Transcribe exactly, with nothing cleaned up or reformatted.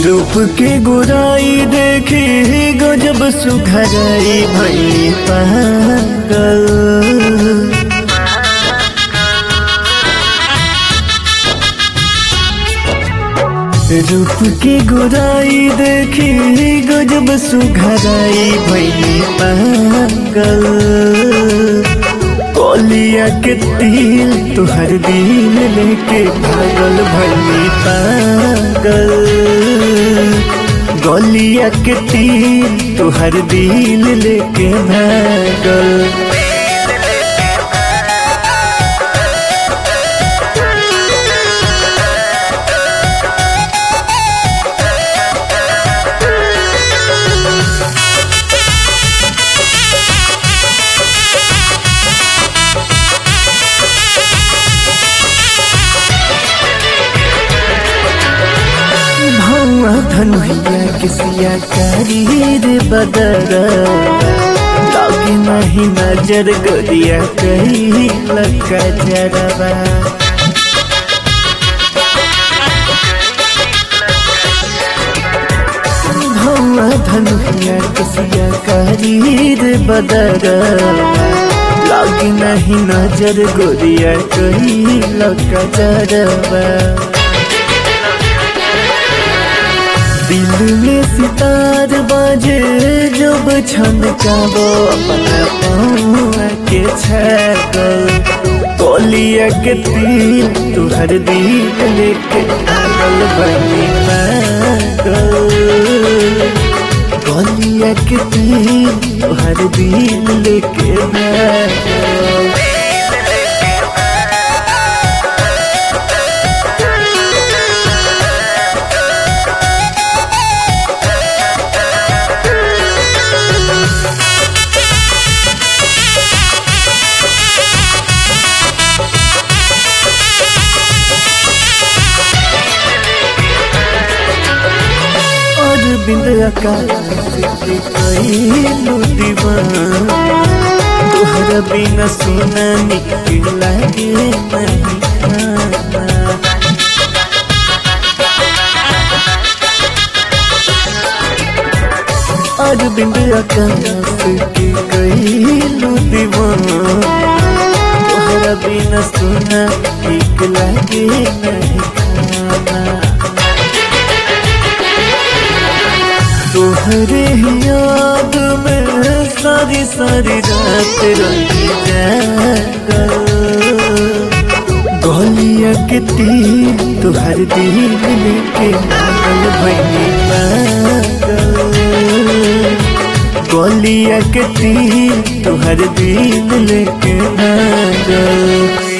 रूप के गोराई देखी गजब सुघराई भई पागल। रूप के गोराई देखी गजब सुघराई भई पागल। कोलिया के तिल तुहर दिल लेके भागल भई पागल। गोलिया के तिल तुहर दिल लेके भागल। धनुया किसिया करीर बदरा लागे नहीं नजर गोरिया कही लगा जरबा। भौआ धनुया किसिया करीर बदरा लागे नहीं नजर गोरिया कही लगा जरबा। दिल में सितार बाजे जब छनकाबो अपना पाँव के छागल। कोलिया के तिल तुहर दिल लेके भागल बनी पागल। कोलिया के तिल तुहर दिल लेके भागल। बिंद आकाश के कईलू दीवाना तोहरा बिना सोना निक लागे नहीं खाना। और बिंद आकाश के कईलू दीवाना तोहरा बिना सोना निक लागे नहीं खाना। तोहरे याद में सारी सारी रात रही जागल। गोलिया के तिल तुहर दिल लेके भागल भई पागल। गोलिया के तिल तुहर दिल लेके भागल।